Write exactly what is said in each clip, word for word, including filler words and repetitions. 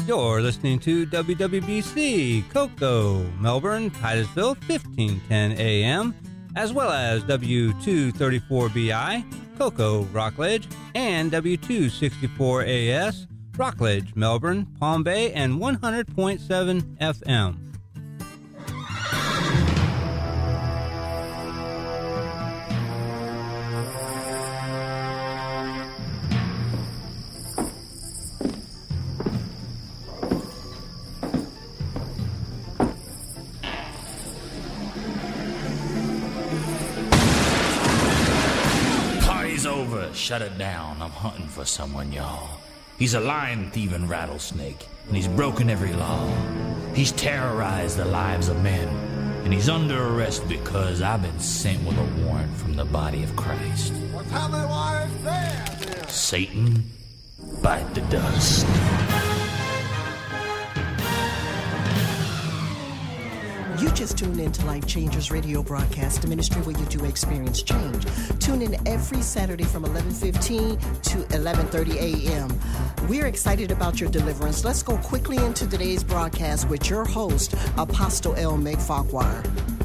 You're listening to W W B C, Cocoa, Melbourne, Titusville, fifteen ten A M, as well as W two thirty-four B I, Cocoa, Rockledge, and W two sixty-four A S, Rockledge, Melbourne, Palm Bay, and one hundred point seven F M. Shut it down. I'm hunting for someone, y'all. He's a lion-thieving rattlesnake, and he's broken every law. He's terrorized the lives of men, and he's under arrest because I've been sent with a warrant from the body of Christ. What's happening while it's there? Satan, bite the dust. You just tuned in to Life Changers Radio Broadcast, the ministry where you do experience change. Tune in every Saturday from eleven fifteen to eleven thirty a.m. We're excited about your deliverance. Let's go quickly into today's broadcast with your host, Apostle L. Meg Farquhar.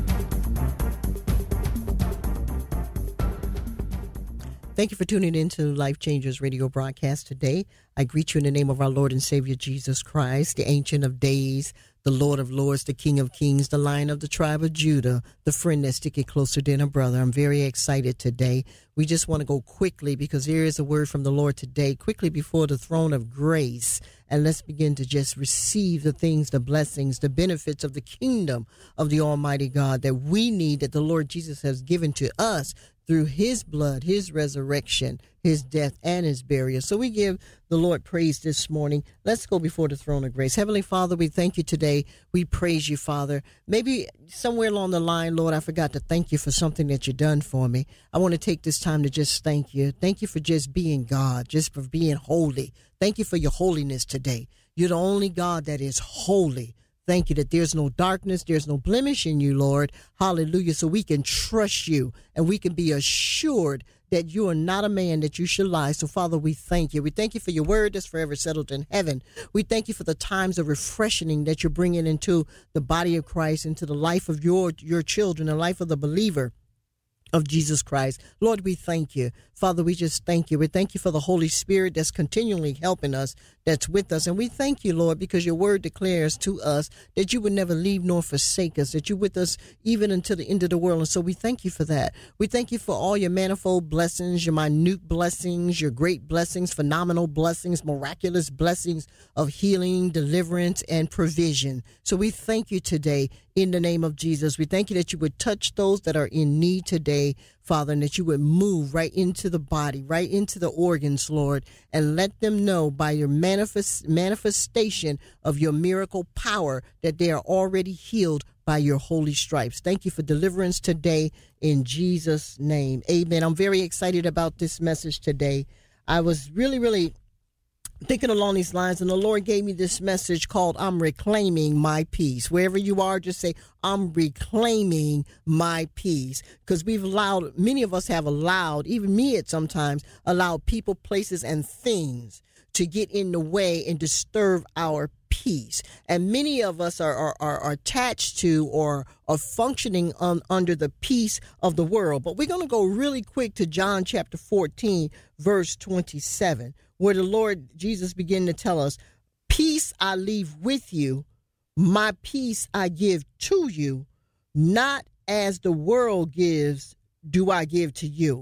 Thank you for tuning in to Life Changers Radio Broadcast today. I greet you in the name of our Lord and Savior Jesus Christ, the Ancient of Days, the Lord of Lords, the King of Kings, the Lion of the tribe of Judah, the friend that's sticking closer than a brother. I'm very excited today. We just want to go quickly because here is a word from the Lord today, quickly before the throne of grace. And let's begin to just receive the things, the blessings, the benefits of the kingdom of the Almighty God that we need, that the Lord Jesus has given to us through his blood, his resurrection, his death, and his burial. So we give the Lord praise this morning. Let's go before the throne of grace. Heavenly Father, we thank you today. We praise you, Father. Maybe somewhere along the line, Lord, I forgot to thank you for something that you've done for me. I want to take this time to just thank you. Thank you for just being God, just for being holy. Thank you for your holiness today. You're the only God that is holy. Thank you that there's no darkness, there's no blemish in you, Lord. Hallelujah. So we can trust you and we can be assured that you are not a man that you should lie. So, Father, we thank you. We thank you for your word that's forever settled in heaven. We thank you for the times of refreshing that you're bringing into the body of Christ, into the life of your, your children, the life of the believer of Jesus Christ. Lord, we thank you. Father, we just thank you. We thank you for the Holy Spirit that's continually helping us, that's with us. And we thank you, Lord, because your word declares to us that you would never leave nor forsake us, that you're with us even until the end of the world. And so we thank you for that. We thank you for all your manifold blessings, your minute blessings, your great blessings, phenomenal blessings, miraculous blessings of healing, deliverance, and provision. So we thank you today in the name of Jesus. We thank you that you would touch those that are in need today, Father, and that you would move right into the body, right into the organs, Lord, and let them know by your manifest, manifestation of your miracle power that they are already healed by your holy stripes. Thank you for deliverance today in Jesus' name. Amen. I'm very excited about this message today. I was really, really thinking along these lines, and the Lord gave me this message called I'm Reclaiming My Peace. Wherever you are, just say, I'm reclaiming my peace. Because we've allowed, many of us have allowed, even me at sometimes, allowed people, places, and things to get in the way and disturb our peace. And many of us are, are, are, are attached to or are functioning on, under the peace of the world. But we're going to go really quick to John chapter fourteen, verse twenty-seven, where the Lord Jesus began to tell us, peace I leave with you, my peace I give to you, not as the world gives do I give to you.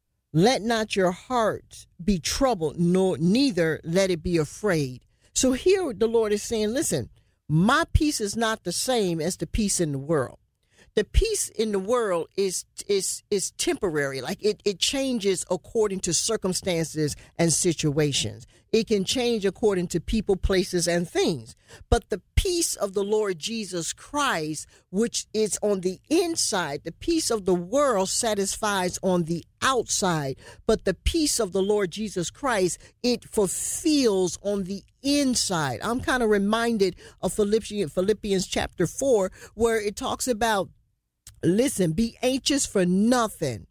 Let not your heart be troubled, nor neither let it be afraid. So here the Lord is saying, listen, my peace is not the same as the peace in the world. The peace in the world is is is temporary. Like it, it changes according to circumstances and situations. It can change according to people, places, and things. But the peace of the Lord Jesus Christ, which is on the inside, the peace of the world satisfies on the outside. But the peace of the Lord Jesus Christ, it fulfills on the inside. I'm kind of reminded of Philippians, Philippians chapter four, where it talks about, listen, be anxious for nothing,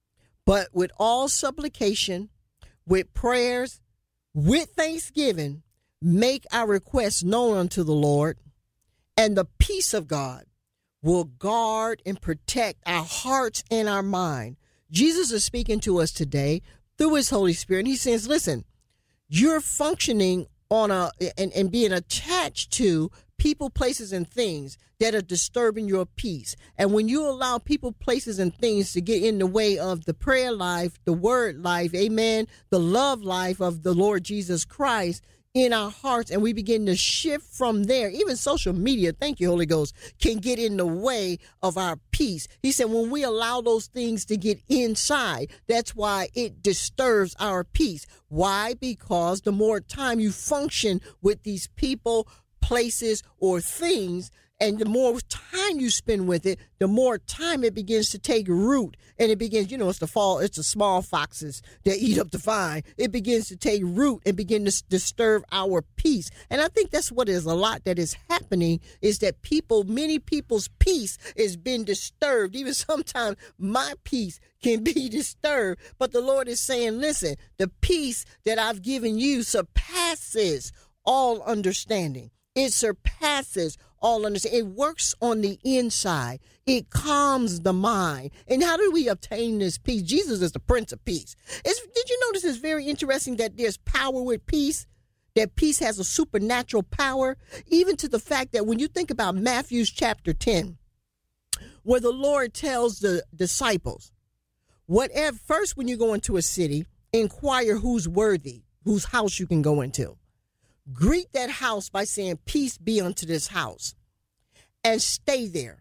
but with all supplication, with prayers, with thanksgiving, make our requests known unto the Lord, and the peace of God will guard and protect our hearts and our mind. Jesus is speaking to us today through his Holy Spirit. He says, listen, you're functioning on a and, and being attached to people, places, and things that are disturbing your peace. And when you allow people, places, and things to get in the way of the prayer life, the word life, amen, the love life of the Lord Jesus Christ in our hearts, and we begin to shift from there, even social media, thank you, Holy Ghost, can get in the way of our peace. He said when we allow those things to get inside, that's why it disturbs our peace. Why? Because the more time you function with these people, places, or things, and the more time you spend with it, the more time it begins to take root. And it begins, you know, it's the fall, it's the small foxes that eat up the vine. It begins to take root and begin to disturb our peace. And I think that's what is a lot that is happening, is that people, many people's peace is being disturbed. Even sometimes my peace can be disturbed. But the Lord is saying, listen, the peace that I've given you surpasses all understanding. It surpasses all understanding. It works on the inside. It calms the mind. And how do we obtain this peace? Jesus is the Prince of Peace. It's, did you notice it's very interesting that there's power with peace? That peace has a supernatural power, even to the fact that when you think about Matthew chapter ten, where the Lord tells the disciples, whatever, first when you go into a city, inquire who's worthy, whose house you can go into. Greet that house by saying, peace be unto this house, and stay there.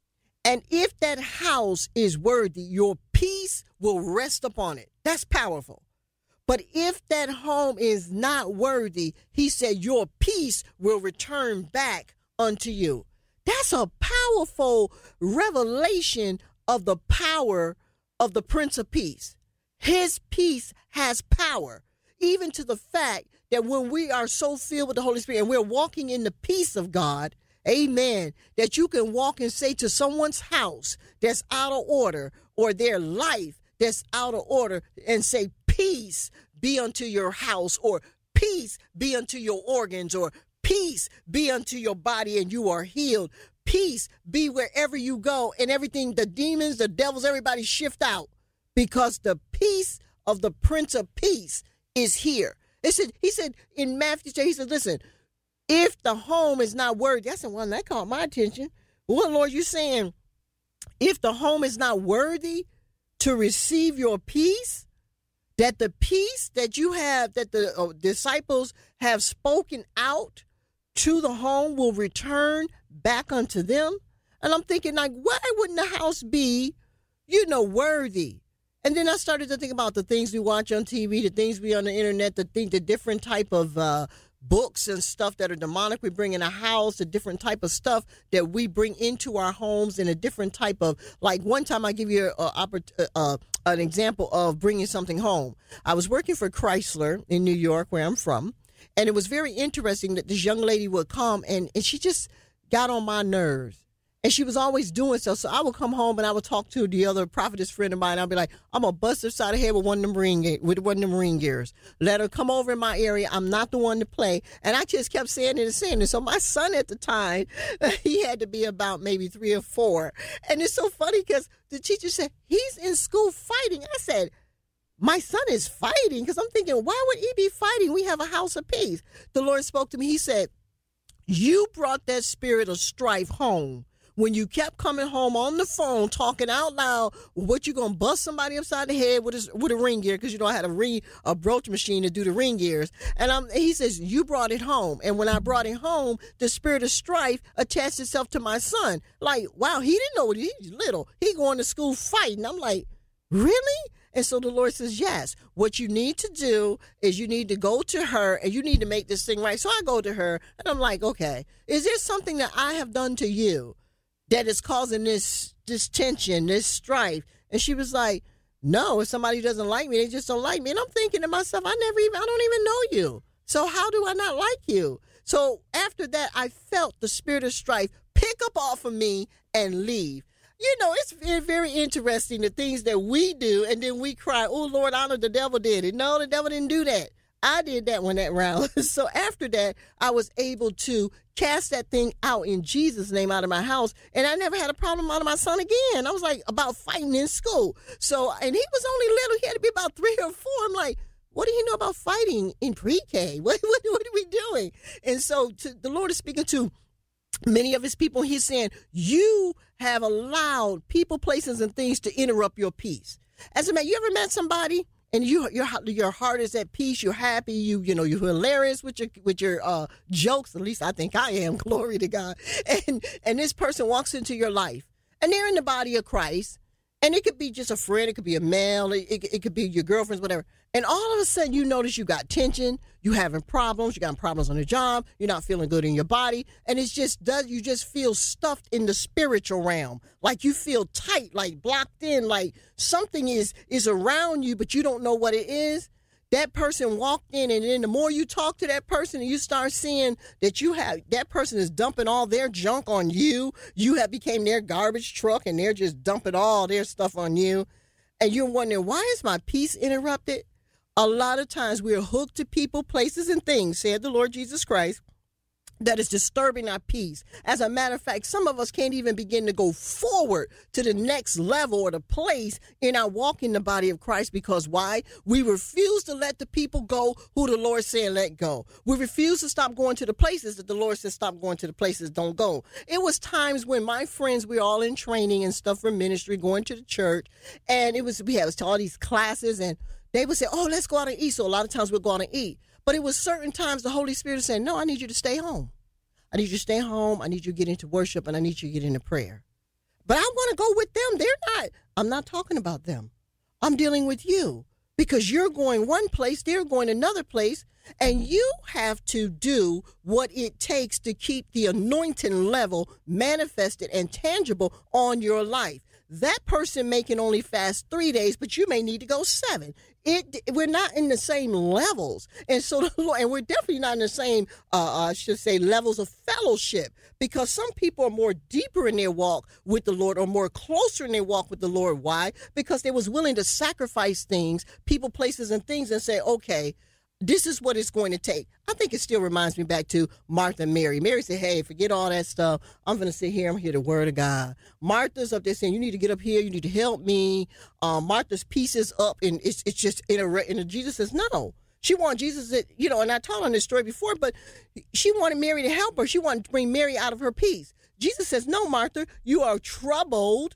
And if that house is worthy, your peace will rest upon it. That's powerful. But if that home is not worthy, he said, your peace will return back unto you. That's a powerful revelation of the power of the Prince of Peace. His peace has power, even to the fact that when we are so filled with the Holy Spirit and we're walking in the peace of God, amen, that you can walk and say to someone's house that's out of order, or their life that's out of order, and say, peace be unto your house, or peace be unto your organs, or peace be unto your body, and you are healed. Peace be wherever you go, and everything, the demons, the devils, everybody shift out, because the peace of the Prince of Peace is here. It said, he said in Matthew, he said, listen, if the home is not worthy, that's the one that caught my attention. Well, Lord, you're saying if the home is not worthy to receive your peace, that the peace that you have, that the uh, disciples have spoken out to the home will return back unto them. And I'm thinking, like, why wouldn't the house be, you know, worthy? And then I started to think about the things we watch on T V, the things we on the internet, the thing, the different type of uh, books and stuff that are demonic we bring in a house, the different type of stuff that we bring into our homes, and a different type of, like one time I give you a, a, a, a, an example of bringing something home. I was working for Chrysler in New York, where I'm from, and it was very interesting that this young lady would come, and, and she just got on my nerves. And she was always doing so. So I would come home and I would talk to the other prophetess friend of mine. I'd be like, I'm going to bust her side of the head with one of them ring, with one of them ring gears. Let her come over in my area. I'm not the one to play. And I just kept saying it and saying it. So my son at the time, he had to be about maybe three or four. And it's so funny because the teacher said, he's in school fighting. I said, my son is fighting? Because I'm thinking, why would he be fighting? We have a house of peace. The Lord spoke to me. He said, you brought that spirit of strife home when you kept coming home on the phone talking out loud, what you gonna bust somebody upside the head with a, with a ring gear, because you know I had a ring a broach machine to do the ring gears. And I'm, he says, you brought it home. And when I brought it home, the spirit of strife attached itself to my son. Like, wow, he didn't know what he, he's little. He going to school fighting. I'm like, really? And so the Lord says, yes, what you need to do is you need to go to her and you need to make this thing right. So I go to her and I'm like, okay, is there something that I have done to you that is causing this this tension, this strife? And she was like, no, if somebody doesn't like me, they just don't like me. And I'm thinking to myself, I never even, I don't even know you. So how do I not like you? So after that, I felt the spirit of strife pick up off of me and leave. You know, it's very, very interesting, the things that we do, and then we cry, oh, Lord, I know the devil did it. No, the devil didn't do that. I did that one that round. So after that, I was able to cast that thing out in Jesus' name out of my house, and I never had a problem out of my son again. I was like about fighting in school. So, and he was only little. He had to be about three or four. I'm like, what do you know about fighting in pre-K? What, what, what are we doing? And so to, the Lord is speaking to many of his people. He's saying, you have allowed people, places, and things to interrupt your peace. As a man, you ever met somebody and you your your heart is at peace, you're happy, you you know, you're hilarious with your with your uh, jokes, at least I think I am, glory to God. And and this person walks into your life and they're in the body of Christ, and it could be just a friend, it could be a male, it, it, it could be your girlfriends, whatever. And all of a sudden you notice you got tension, you having problems, you got problems on the job, you're not feeling good in your body, and it's just does you just feel stuffed in the spiritual realm, like you feel tight, like blocked in, like something is is around you, but you don't know what it is. That person walked in, and then the more you talk to that person, and you start seeing that you have that person is dumping all their junk on you. You have became their garbage truck, and they're just dumping all their stuff on you, and you're wondering, why is my peace interrupted? A lot of times we're hooked to people, places, and things, said the Lord Jesus Christ, that is disturbing our peace. As a matter of fact, some of us can't even begin to go forward to the next level or the place in our walk in the body of Christ, because why? We refuse to let the people go who the Lord said let go. We refuse to stop going to the places that the Lord said stop going to the places, don't go. It was times when my friends, we were all in training and stuff for ministry, going to the church, and it was we had all these classes, and they would say, oh, let's go out and eat. So a lot of times we'll go out and eat. But it was certain times the Holy Spirit said, no, I need you to stay home. I need you to stay home. I need you to get into worship, and I need you to get into prayer. But I want to go with them. They're not. I'm not talking about them. I'm dealing with you, because you're going one place, they're going another place, and you have to do what it takes to keep the anointing level manifested and tangible on your life. That person may can only fast three days, but you may need to go seven. It we're not in the same levels, and so the Lord, and we're definitely not in the same, uh, I should say, levels of fellowship, because some people are more deeper in their walk with the Lord, or more closer in their walk with the Lord. Why? Because they was willing to sacrifice things, people, places, and things, and say, okay, this is what it's going to take. I think it still reminds me back to Martha and Mary. Mary said, hey, forget all that stuff. I'm going to sit here and hear the word of God. Martha's up there saying, you need to get up here. You need to help me. Um, Martha's piece is up, and it's it's just in a, in a Jesus says, no. She wanted Jesus to, you know, and I told on this story before, but she wanted Mary to help her. She wanted to bring Mary out of her peace. Jesus says, no, Martha, you are troubled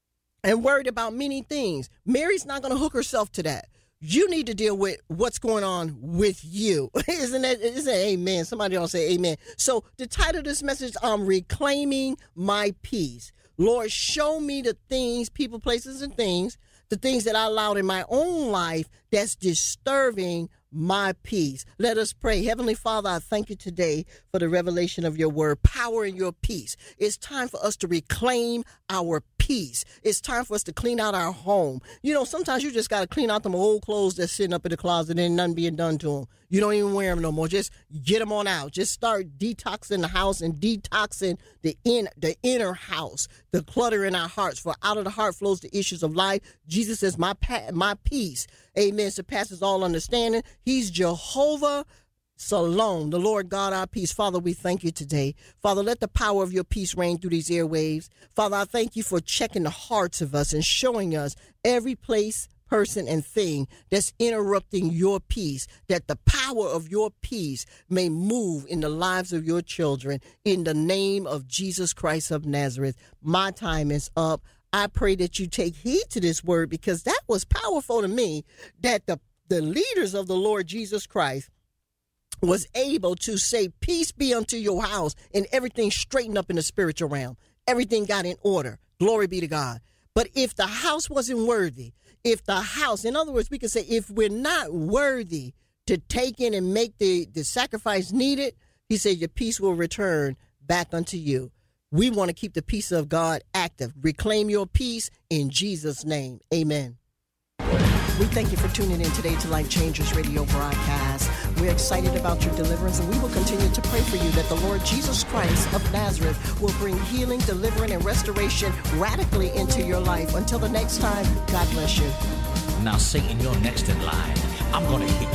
and worried about many things. Mary's not going to hook herself to that. You need to deal with what's going on with you. Isn't that, isn't that amen? Somebody else say amen. So the title of this message, I'm reclaiming my peace. Lord, show me the things, people, places, and things, the things that I allowed in my own life that's disturbing my peace. Let us pray. Heavenly Father, I thank you today for the revelation of your word, power in your peace. It's time for us to reclaim our peace. It's time for us to clean out our home. You know, sometimes you just got to clean out them old clothes that's sitting up in the closet and nothing being done to them. You don't even wear them no more. Just get them on out. Just start detoxing the house and detoxing the in the inner house, the clutter in our hearts. For out of the heart flows the issues of life. Jesus says, my pa- my peace, amen, surpasses all understanding. He's Jehovah Shalom, the Lord God, our peace. Father, we thank you today. Father, let the power of your peace reign through these airwaves. Father, I thank you for checking the hearts of us and showing us every place, person, and thing that's interrupting your peace, that the power of your peace may move in the lives of your children. In the name of Jesus Christ of Nazareth, my time is up. I pray that you take heed to this word, because that was powerful to me, that the, the leaders of the Lord Jesus Christ was able to say, peace be unto your house, and everything straightened up in the spiritual realm. Everything got in order. Glory be to God. But if the house wasn't worthy, if the house, in other words, we could say, if we're not worthy to take in and make the, the sacrifice needed, he said, your peace will return back unto you. We want to keep the peace of God active. Reclaim your peace in Jesus' name. Amen. We thank you for tuning in today to Life Changers Radio broadcast. We're excited about your deliverance, and we will continue to pray for you that the Lord Jesus Christ of Nazareth will bring healing, deliverance, and restoration radically into your life. Until the next time, God bless you. Now, Satan, you're next in line. I'm going to hit you.